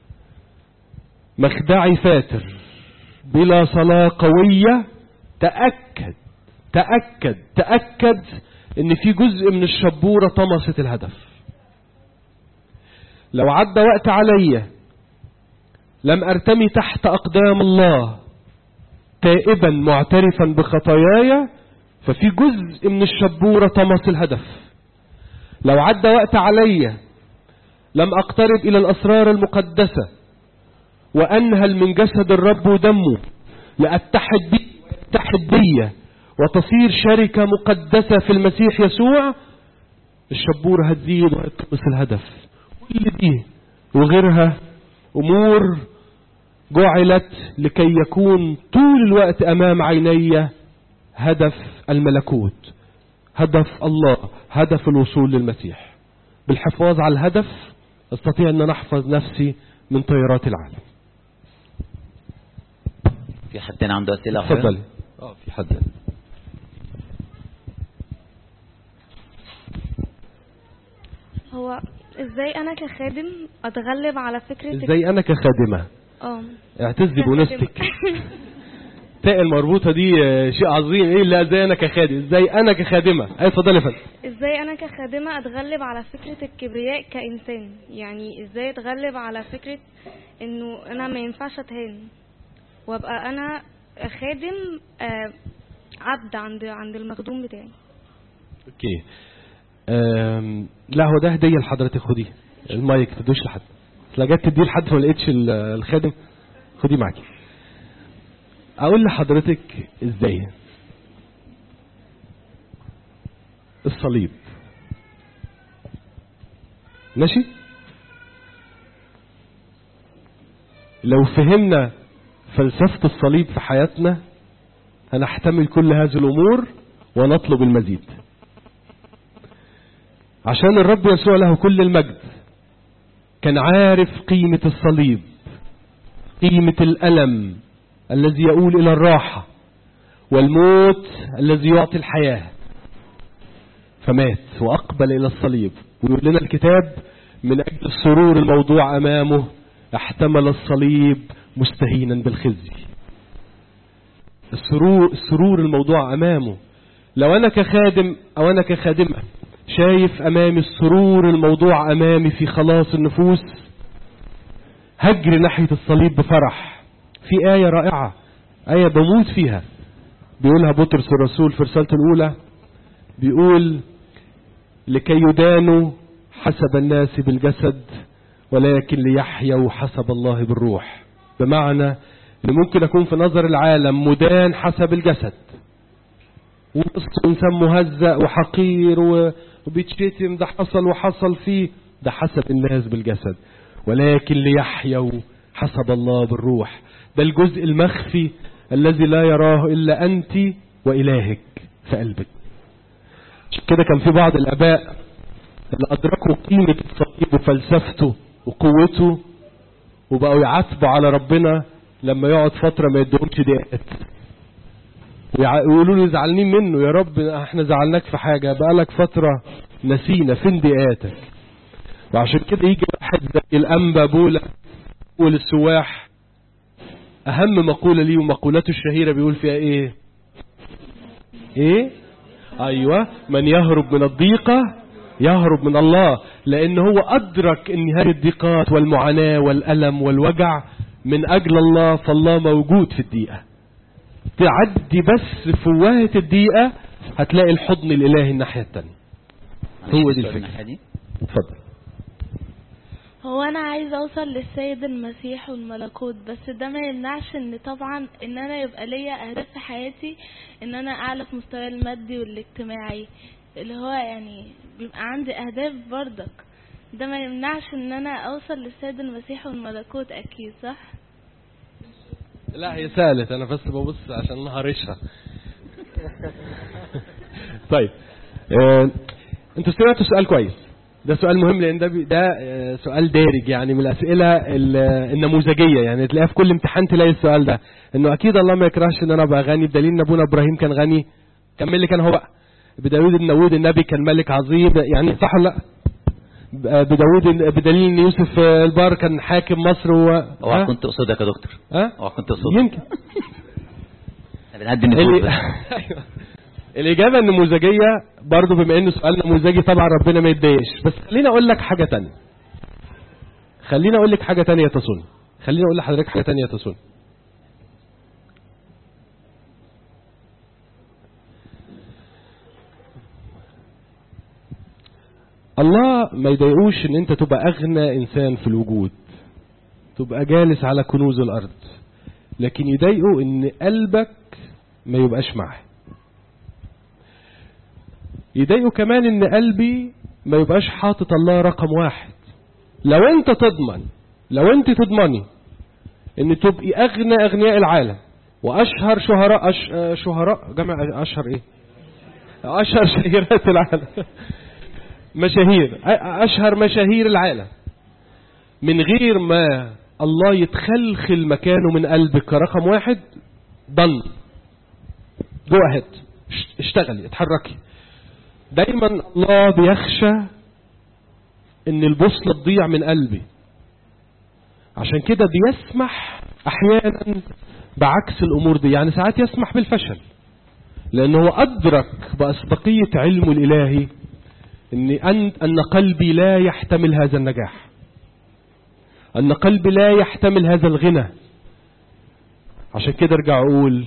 A: مخدعي فاتر بلا صلاة قوية، تأكد تأكد تأكد ان في جزء من الشبورة طمست الهدف. لو عدى وقت عليا لم ارتمي تحت اقدام الله تائبا معترفا بخطاياي، ففي جزء من الشبورة طمس الهدف. لو عدى وقت عليا لم اقترب الى الاسرار المقدسة وانهل من جسد الرب ودمه لاتحد بي ويتحد بي وتصير شركة مقدسة في المسيح يسوع، الشبورة هتزيد وهتطمس الهدف. كل دي وغيرها امور جعلت لكي يكون طول الوقت امام عيني هدف الملكوت، هدف الله، هدف الوصول للمسيح. بالحفاظ على الهدف استطيع ان احفظ نفسي من طيارات العالم.
B: في حد تاني عنده اسئله؟
A: اتفضل. اه في حد.
D: هو ازاي انا كخادم اتغلب على فكرة
A: ازاي انا كخادمة
D: اه
A: اعتزي بونستك. تاء المربوطة دي شيء عظيم. ايه اللي ازاي انا كخادم؟ ازاي انا كخادمة؟ اي اتفضل يا فندم.
D: ازاي انا كخادمة اتغلب على فكرة الكبرياء كإنسان؟ يعني ازاي اتغلب على فكرة انه انا ما ينفعش اتهان وابقى انا خادم آه عبد عند عند المخدوم بتاعي.
A: اوكي. أم... لا هو ده هدية لحضرتك، خدي المايك تدوش لحد. لا جت تديه لحد ما لقيتش الخادم، خدي معاكي. اقول لحضرتك ازاي الصليب ماشي. لو فهمنا فلسفة الصليب في حياتنا هنحتمل كل هذه الامور ونطلب المزيد. عشان الرب يسوع له كل المجد كان عارف قيمة الصليب، قيمة الألم الذي يؤول إلى الراحة والموت الذي يعطي الحياة، فمات وأقبل إلى الصليب. ويقول لنا الكتاب من أجل السرور الموضوع أمامه احتمل الصليب مستهينا بالخزي. السرور, السرور الموضوع أمامه. لو أنا كخادم أو أنا كخادمة شايف أمامي السرور الموضوع أمامي في خلاص النفوس، هجر ناحية الصليب بفرح. في آية رائعة، آية بموت فيها، بيقولها بطرس الرسول في رسالته الأولى، بيقول لكي يدانوا حسب الناس بالجسد ولكن ليحيوا حسب الله بالروح. بمعنى ان ممكن اكون في نظر العالم مدان حسب الجسد، ووسط انسان مهزأ وحقير وبيتشتم، ده حصل وحصل فيه، ده حسب الناس بالجسد، ولكن ليحيوا حسب الله بالروح. ده الجزء المخفي الذي لا يراه إلا أنت وإلهك في قلبك. كده كان في بعض الآباء اللي أدركوا قيمة الصليب وفلسفته وقوته، وبقوا يعاتبوا على ربنا لما يقعد فترة ما يدهمش دقات، ويقولوا له زعلانين منه، يا رب احنا زعلناك في حاجة، بقالك فترة نسينا، فين دقاتك؟ وعشان كده يجي واحد زي الأنبا بولا يقول السواح، أهم مقولة ليه ومقولته الشهيرة بيقول فيها إيه؟ إيه؟ أيوة، من يهرب من الضيقة يهرب من الله، لأن هو أدرك أن هذه الضيقات والمعاناة والألم والوجع من أجل الله، فالله موجود في الضيقة. تعدي بس فوهة الضيقة هتلاقي الحضن الإلهي الناحية التانية. هو دي الفكرة. اتفضل.
E: هو انا عايز اوصل للسيد المسيح والملكوت، بس ده ما يمنعش ان طبعا ان انا يبقى ليا اهداف في حياتي، ان انا اعلى في مستوى المادي والاجتماعي، اللي هو يعني بيبقى عندي اهداف برضك. ده ما يمنعش ان انا اوصل للسيد المسيح والملكوت، اكيد صح؟
A: لا هي سالت، انا بس ببص عشان نهارشها. طيب اه انتوا سمعتوا سؤال كويس، ده سؤال مهم، لان ده ده سؤال دارج يعني من الاسئله النموذجيه، يعني تلاقيها في كل امتحان تلاقي السؤال ده، انه اكيد الله ما يكرهش ان انا ابقى غني، بدليل ان ابونا ابراهيم كان غني، كمل لي كان هو بقى بداود النوود النبي كان ملك عظيم، يعني صح ولا لا؟ بداود بدليل ان يوسف البار كان حاكم مصر و
B: اوعى كنت اقصدك يا دكتور،
A: ها
B: اوعى كنت اقصدك،
A: يمكن
B: بنهدي النفوس بس.
A: الإجابة النموذجية برضو، بما إنه سؤال نموذجي طبعا ربنا ما يتضايقش، بس خلينا أقول لك حاجة تانية، خلينا أقول لك حاجة تانية تصون، خلينا أقول لحضرتك حاجة تانية تصون. الله ما يضايقوش إن أنت تبقى أغنى إنسان في الوجود، تبقى جالس على كنوز الأرض، لكن يضايقوا إن قلبك ما يبقاش معه. يضايقوا كمان ان قلبي ما يبقاش حاطط الله رقم واحد. لو انت تضمن، لو انت تضمني ان تبقي اغنى اغنياء العالم واشهر شهراء أش... شهراء جمع اشهر ايه اشهر شهيرات العالم مشاهير اشهر مشاهير العالم، من غير ما الله يتخلخل مكانه من قلبك كرقم واحد، ضن جو اهيد، اشتغلي اتحركي. دايما الله بيخشى ان البوصلة تضيع من قلبي، عشان كده بيسمح احيانا بعكس الامور دي، يعني ساعات يسمح بالفشل، لانه هو ادرك باسبقية علمه الالهي ان ان قلبي لا يحتمل هذا النجاح، ان قلبي لا يحتمل هذا الغنى. عشان كده ارجع اقول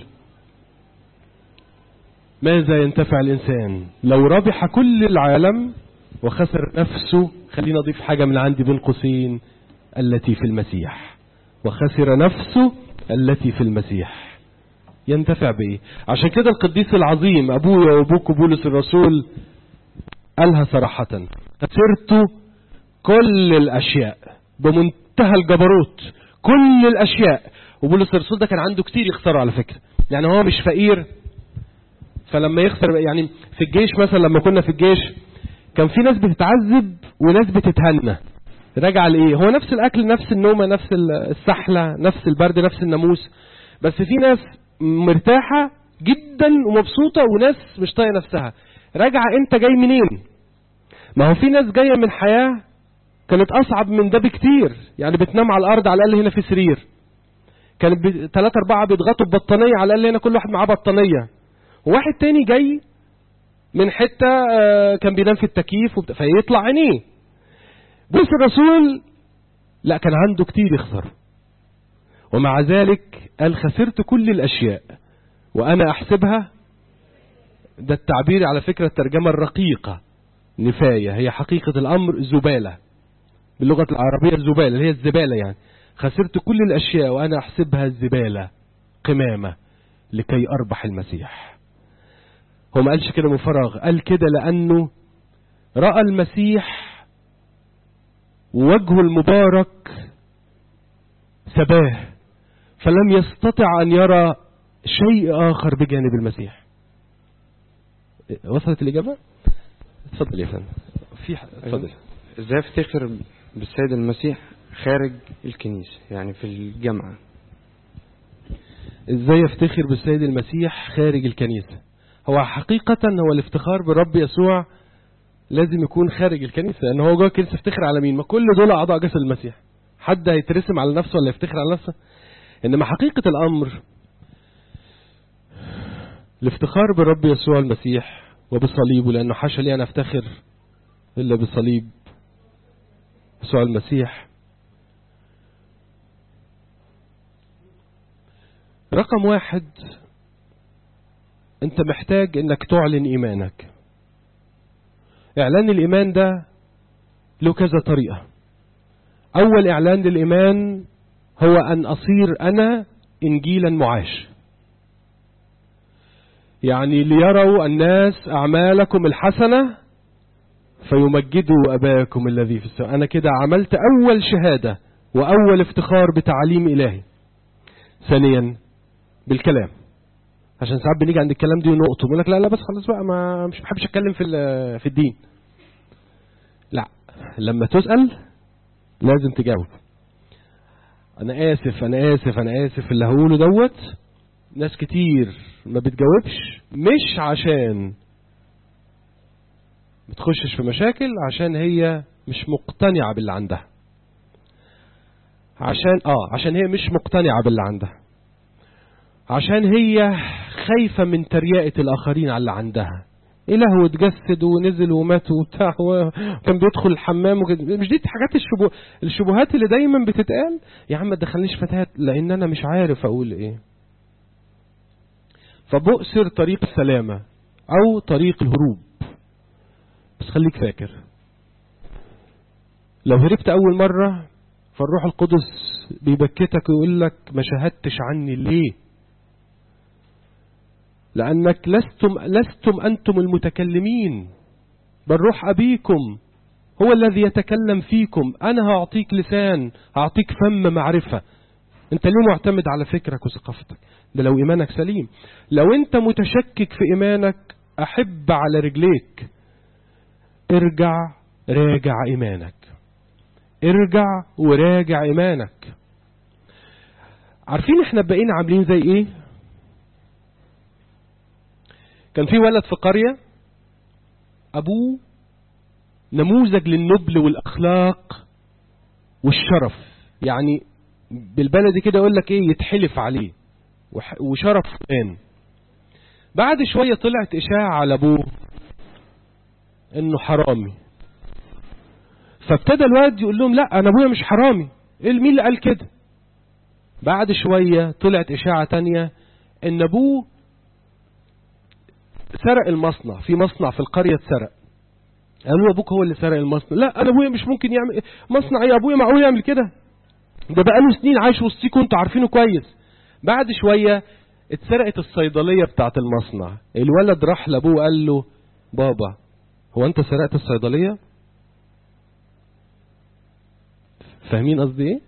A: ماذا ينتفع الإنسان لو ربح كل العالم وخسر نفسه؟ خلينا أضيف حاجة من عندي بين قوسين، التي في المسيح، وخسر نفسه التي في المسيح، ينتفع بإيه؟ عشان كده القديس العظيم أبويا وأبوك بولس الرسول قالها صراحة، خسرت كل الأشياء، بمنتهى الجبروت، كل الأشياء. وبولس الرسول ده كان عنده كتير يخسره على فكرة، يعني هو مش فقير، فلما يخسر يعني في الجيش مثلا، لما كنا في الجيش كان في ناس بتتعذب وناس بتتهنى، راجع لايه؟ هو نفس الاكل، نفس النومه، نفس السحله، نفس البرد، نفس الناموس، بس في ناس مرتاحه جدا ومبسوطه وناس مش طايقه نفسها. راجع انت جاي منين؟ ما هو في ناس جايه من حياه كانت اصعب من ده بكتير، يعني بتنام على الارض على الاقل هنا في سرير، كان ثلاثة أربعة بيضغطوا ببطانية، على الأقل هنا كل واحد معاه بطانية، وواحد تاني جاي من حتة كان بينام في التكييف وبت... فيطلع عينيه. بولس الرسول لا، كان عنده كتير يخسر، ومع ذلك قال خسرت كل الأشياء وأنا أحسبها، ده التعبير على فكرة الترجمة الرقيقة نفاية، هي حقيقة الأمر زبالة باللغة العربية، الزبالة اللي هي الزبالة يعني. خسرت كل الأشياء وأنا أحسبها الزبالة قمامة لكي أربح المسيح. هو ما قالش كده من فراغ، قال كده لأنه رأى المسيح ووجهه المبارك سباه، فلم يستطع أن يرى شيء آخر بجانب المسيح. وصلت الإجابة؟ اتفضل يا فندم. في اتفضل.
F: ازاي افتخر بالسيد المسيح خارج الكنيسة، يعني في الجامعة؟
A: ازاي افتخر بالسيد المسيح خارج الكنيسة؟ هو حقيقة هو الافتخار بالرب يسوع لازم يكون خارج الكنيسة، لأن هو جوه الكنيسة افتخر على مين؟ ما كل دول أعضاء جسد المسيح، حد هيترسم على نفسه ولا يفتخر على نفسه؟ إنما حقيقة الأمر الافتخار بالرب يسوع المسيح وبصليبه، لأنه حاشا لي أن أفتخر إلا بصليب يسوع المسيح. رقم واحد، أنت محتاج أنك تعلن إيمانك. إعلان الإيمان ده له كذا طريقة. أول إعلان للإيمان هو أن أصير أنا إنجيلا معاش، يعني ليروا الناس أعمالكم الحسنة فيمجدوا أباكم الذي في السماء. أنا كده عملت أول شهادة وأول افتخار بتعليم إلهي. ثانيا بالكلام، عشان ساعات بنيجي عند الكلام دي ونقطه بيقول لك لا لا بس خلاص بقى، ما مش بحبش اتكلم في في الدين. لا، لما تسأل لازم تجاوب. انا اسف انا اسف انا اسف اللي هقوله دوت. ناس كتير ما بتجاوبش مش عشان بتخشش في مشاكل، عشان هي مش مقتنعة باللي عندها، عشان اه عشان هي مش مقتنعة باللي عندها، عشان هي خايفة من ترياقة الآخرين على اللي عندها. إله وتجسد ونزل ومات وبتاع وكان بيدخل الحمام وكده. مش دي حاجات الشبه... الشبهات اللي دايما بتتقال؟ يا عم ما تدخلنيش فتاة لأن أنا مش عارف أقول إيه. فبؤسر طريق السلامة أو طريق الهروب. بس خليك فاكر، لو هربت أول مرة فالروح القدس بيبكتك ويقول لك ما شهدتش عني ليه؟ لأنك لستم لستم أنتم المتكلمين، بل روح أبيكم هو الذي يتكلم فيكم. أنا هأعطيك لسان، هأعطيك فم معرفة. أنت ليه معتمد على فكرك وثقافتك؟ ده لو إيمانك سليم. لو أنت متشكك في إيمانك، أحب على رجليك ارجع راجع إيمانك، ارجع وراجع إيمانك. عارفين احنا بقينا عاملين زي ايه؟ كان في ولد في قرية أبوه نموذج للنبل والأخلاق والشرف، يعني بالبلدي كده يقول لك ايه، يتحلف عليه وشرف فلان. بعد شوية طلعت إشاعة على أبوه إنه حرامي، فابتدى الواد يقول لهم لا أنا أبويا مش حرامي. إيه مين اللي قال كده؟ بعد شوية طلعت إشاعة تانية إن أبوه سرق المصنع، في مصنع في القرية اتسرق. قالوا أبوك هو اللي سرق المصنع. لا أنا أبويا مش ممكن يعمل مصنع، إيه أبويا معقول يعمل كده؟ ده بقاله سنين عايش وسطيكم وانتوا عارفينه كويس. بعد شوية اتسرقت الصيدلية بتاعت المصنع. الولد راح لأبوه وقال له بابا هو أنت سرقت الصيدلية؟ فاهمين قصدي ايه؟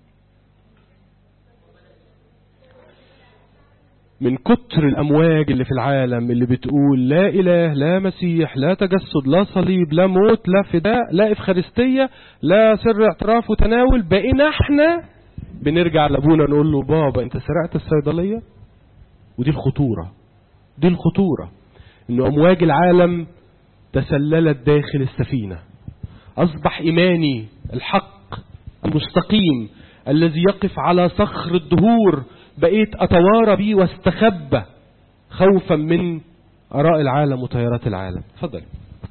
A: من كتر الأمواج اللي في العالم اللي بتقول لا إله لا مسيح لا تجسد لا صليب لا موت لا فداء لا إفخارستية لا سر اعتراف وتناول، بقينا احنا بنرجع لأبونا نقول له بابا انت سرقت الصيدلية. ودي الخطورة، دي الخطورة انه أمواج العالم تسللت داخل السفينة. أصبح إيماني الحق المستقيم الذي يقف على صخر الدهور بقيت أتوارى بيه واستخبى خوفا من آراء العالم وتيارات العالم. اتفضل.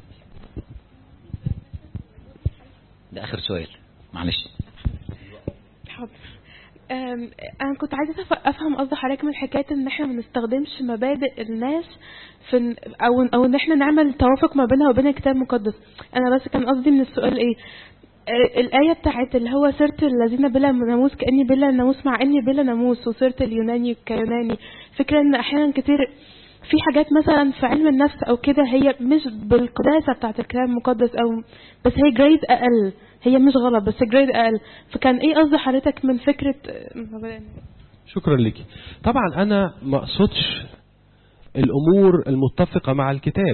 B: ده آخر سؤال معلش.
G: حاضر. انا كنت عايزه افهم قصد حضرتك من حكايه ان احنا ما نستخدمش مبادئ الناس في او او ان احنا نعمل توافق ما بينها وبين الكتاب المقدس. انا بس كان قصدي من السؤال ايه الآية بتاعت اللي هو سيرة الذين بلا ناموس كأني بلا ناموس مع اني بلا ناموس، وسيرة اليوناني كيوناني. فكرة ان احيانا كتير في حاجات مثلا في علم النفس او كده هي مش بالقداسة بتاعت الكتاب المقدس، او بس هي جريد اقل، هي مش غلط بس جريد اقل. فكان ايه قصد حضرتك من فكرة؟
A: شكرا لك. طبعا انا ما اقصدش الامور المتفقة مع الكتاب،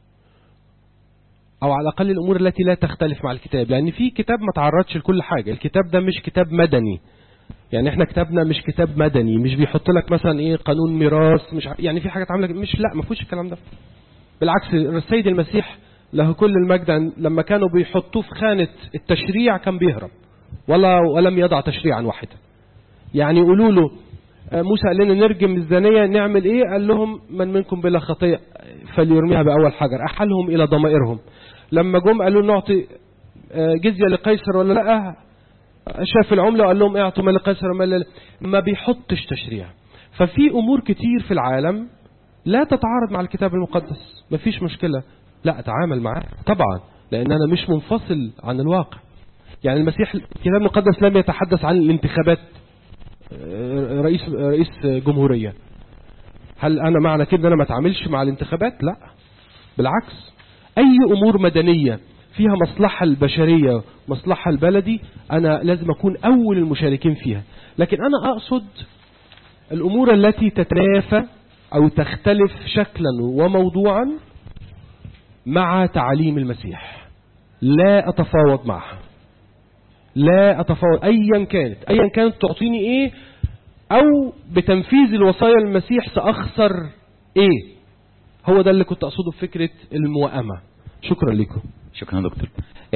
A: او على الاقل الامور التي لا تختلف مع الكتاب، لان في كتاب ما تعرضش لكل حاجة. الكتاب ده مش كتاب مدني، يعني احنا كتابنا مش كتاب مدني، مش بيحط لك مثلا ايه قانون ميراث، مش يعني في حاجات عامله مش لا ما فيهوش الكلام ده. بالعكس السيد المسيح له كل المجد لما كانوا بيحطوه في خانة التشريع كان بيهرب ولا ولم يضع تشريعا واحدا. يعني يقولوا له موسى قال لنا نرجم الزانية نعمل ايه؟ قال لهم من منكم بلا خطيئة فليرميها بأول حجر. أحلهم إلى ضمائرهم. لما جم قالوا نعطي جزية لقيصر ولا لا، شاف العملة وقال لهم اعطوا ما لقيصر وما ما بيحطش تشريع. ففي أمور كتير في العالم لا تتعارض مع الكتاب المقدس، ما فيش مشكلة، لا أتعامل معاه طبعا، لأن أنا مش منفصل عن الواقع. يعني المسيح الكتاب المقدس لم يتحدث عن الانتخابات رئيس رئيس جمهورية. هل أنا معنى كده أنا ما أتعاملش مع الانتخابات؟ لا بالعكس، أي أمور مدنية فيها مصلحة البشرية مصلحة البلدي أنا لازم أكون أول المشاركين فيها. لكن أنا أقصد الأمور التي تتنافى أو تختلف شكلا وموضوعا مع تعاليم المسيح لا أتفاوض معها، لا أتفاوض أيا كانت أيا كانت تعطيني إيه، أو بتنفيذ الوصايا المسيح سأخسر إيه. هو ده اللي كنت أقصده بفكرة الموائمة. شكرا لكم.
B: شكرا دكتور.